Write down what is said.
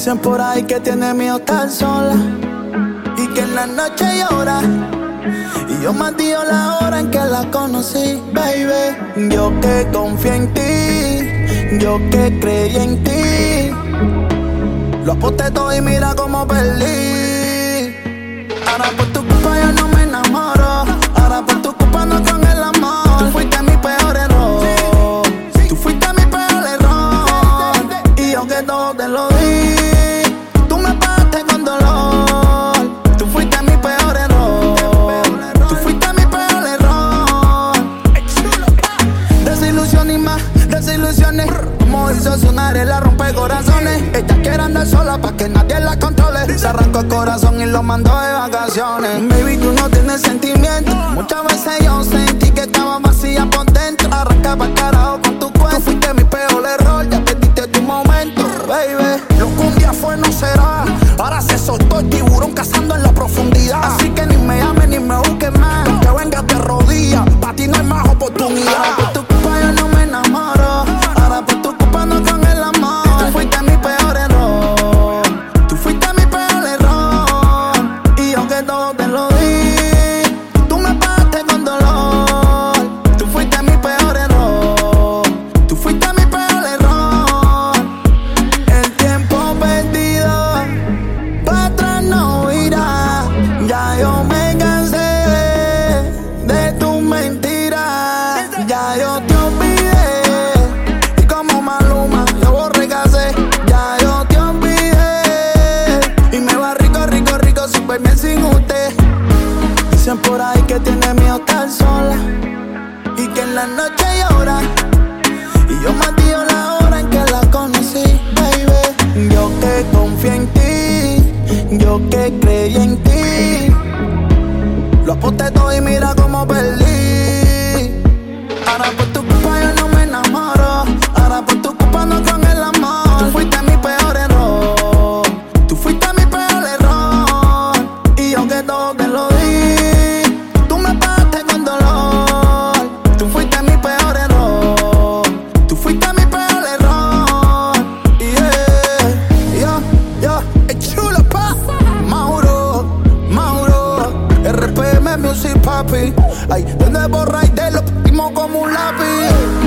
Dicen por ahí que tiene miedo estar sola y que en la noche llora. Y yo maldigo la hora en que la conocí, baby. Yo que confié en ti, yo que creí en ti. Lo aposté todo y mira cómo perdí. Ahora por tu culpa yo no me enamoro. Ahora por tu culpa no con el amor. Tú fuiste mi peor error. Tú fuiste mi peor error. Y yo que todo te lo di, tú me pagaste con dolor. Tú fuiste mi peor error. Tú fuiste mi peor error. Desilusión y más desilusiones. Como hizo sonar la rompe corazones. Ella quiere andar sola pa' que nadie la controle. Se arrancó el corazón y lo mandó de vacaciones. Baby, tú no tienes sentimiento. Muchas veces yo sentí que estaba vacía por dentro. Arranca pa'l carajo con tu cuento. Tú fuiste mi peor error, ya perdiste tu momento, baby. Lo que un día fue no será. Ahora se soltó el tiburón cazando en la profundidad. Así que ni me llames ni me busques más. Que vengas de rodillas, pa' ti no hay más oportunidad. Ahora por tu culpa yo no me enamoro. Ahora por tu culpa no con el amor. Tú fuiste mi peor error. Tú fuiste mi peor error. Y yo que todo te lo di, tú me pagaste con dolor. Tú fuiste mi peor error. Tú fuiste mi peor error. El tiempo perdido pa' atrás no irá. Ya yo me cansé de tus mentiras. Ya yo te olvidé. Y como Maluma yo borré casé. Ya yo te olvidé. Y me va rico, rico, rico, súper bien sin usted. Dicen por ahí que tiene miedo estar sola y que en la noche llora. Y yo maldigo la hora en que la conocí, baby. Yo que confié en ti, yo que creí en ti. Lo aposté todo y mira cómo perdí. Ahora por tu culpa yo no me enamoro. Ahora por tu culpa no con el amor. Tú fuiste mi peor error. Tú fuiste mi peor error. Y yo que todo te lo di, tú me pagaste con dolor. Tú fuiste mi peor error. Tú fuiste mi peor error. Yeah, yo, chulo pa. Mauro, RPM Music, papi. Ay, desde borra y te lo pusimos como un lápiz.